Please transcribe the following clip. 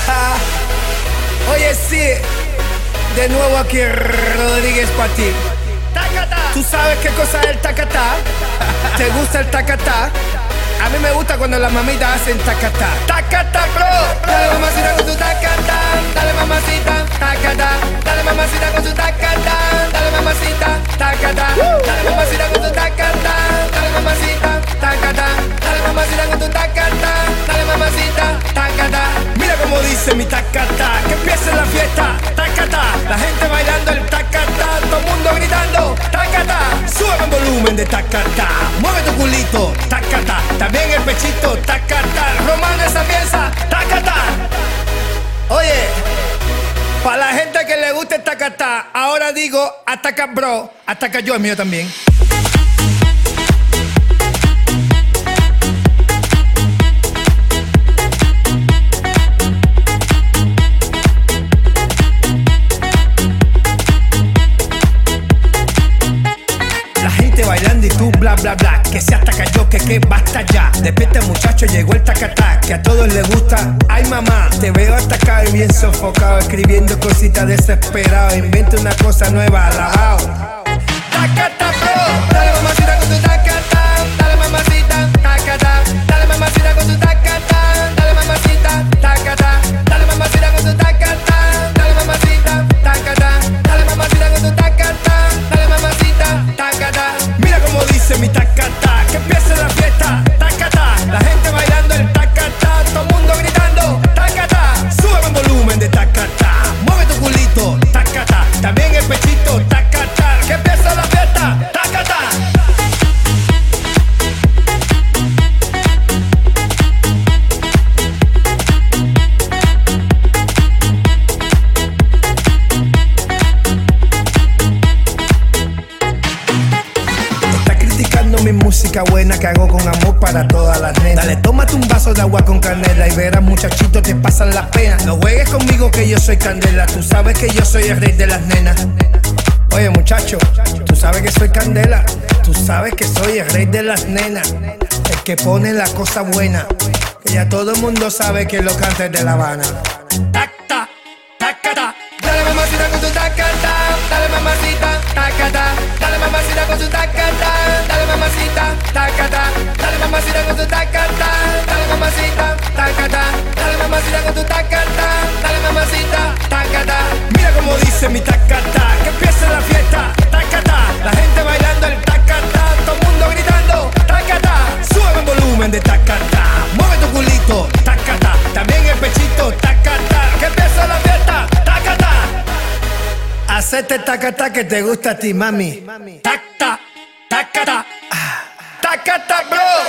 Oye, sí, de nuevo aquí Rodríguez para ti. ¿Tú sabes qué cosa es el tacatá? ¿Te gusta el tacatá? A mí me gusta cuando las mamitas hacen tacatá. Tacatá, bro. Dale mamacita con tu tacatá. Dale mamacita, tacatá. Dale mamacita con tu tacatá. Dale mamacita, tacatá. Dale mamacita con tu tacatá. Dale mamacita, tacatá. Dale mamacita con tu tacatá. Dale mamacita, tacatá. Mira cómo dice mi tacatá. Que empiece la fiesta, tacatá. La gente bailando el tacatá. Todo el mundo gritando, tacatá. Sube el volumen de tacatá. Mueve tu culito, tacatá. También el pechito, tacatá. Romano esa pieza, tacatá. Oye, para la gente que le guste el tacatá, ahora digo ataca bro, ataca yo, el mío también. Bailando y tú bla bla bla, que se ataca yo, que basta ya. Despierta muchacho, llegó el tacatá, que a todos les gusta. Ay mamá, te veo atacado y bien sofocado, escribiendo cositas desesperado. Inventa una cosa nueva, alabao. Tacatá bro, dale mamacita con tu tacatá. Dale mamacita, tacatá. Dale mamacita con tu tacatá. Dale mamacita, tacatá. Dale mamacita con tu tacatá. Dale mamacita, tacatá. Dale mamacita con tu tacatá. Dale mamacita, tacatá. Mira cómo dice mi tacatá, que empiece la fiesta, tacatá. La gente bailando el tacatá, todo el mundo gritando, tacatá. Sube el volumen de tacatá, mueve tu culito, tacatá. También el pechito, tacatá. Que empiece la fiesta, tacatá. Mi música buena que hago con amor para todas las nenas. Dale, tómate un vaso de agua con canela y verás muchachito te pasan las penas. No juegues conmigo que yo soy candela, tú sabes que yo soy el rey de las nenas. Oye muchacho, tú sabes que soy candela, tú sabes que soy el rey de las nenas. El que pone la cosa buena, que ya todo el mundo sabe que lo canta es de La Habana. Tacta, tacata. Dale mamacita con tu tacata. Dale mamacita, tacata. Dale mamacita con tu tacata. Dale mamacita, tacata. Dale mamacita con tu tacata. Dale mamacita, tacata. Dale mamacita con tu tacata. Dale mamacita, tacata. Mira cómo dice mi tacata, que empiece la fiesta, tacata. La gente bailando el tacata, todo el mundo gritando, tacata. Sube el volumen de tacata, mueve tu culito, tacata. También el pechito, tacata. Que empiece la fiesta, tacata. Hacete tacata que te gusta a ti, mami. Tacta, tacata, tacata, bro.